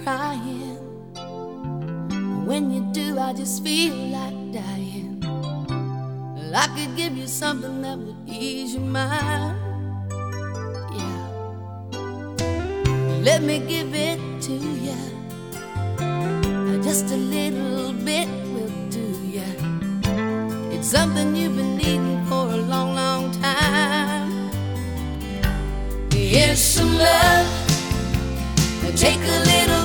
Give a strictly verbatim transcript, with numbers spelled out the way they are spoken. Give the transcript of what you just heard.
crying. When you do, I just feel like dying. Well, I could give you something that would ease your mind. Yeah, let me give it to you. Just a little bit will do ya. It's something you've been needing for a long, long time. Here's some love. Take a little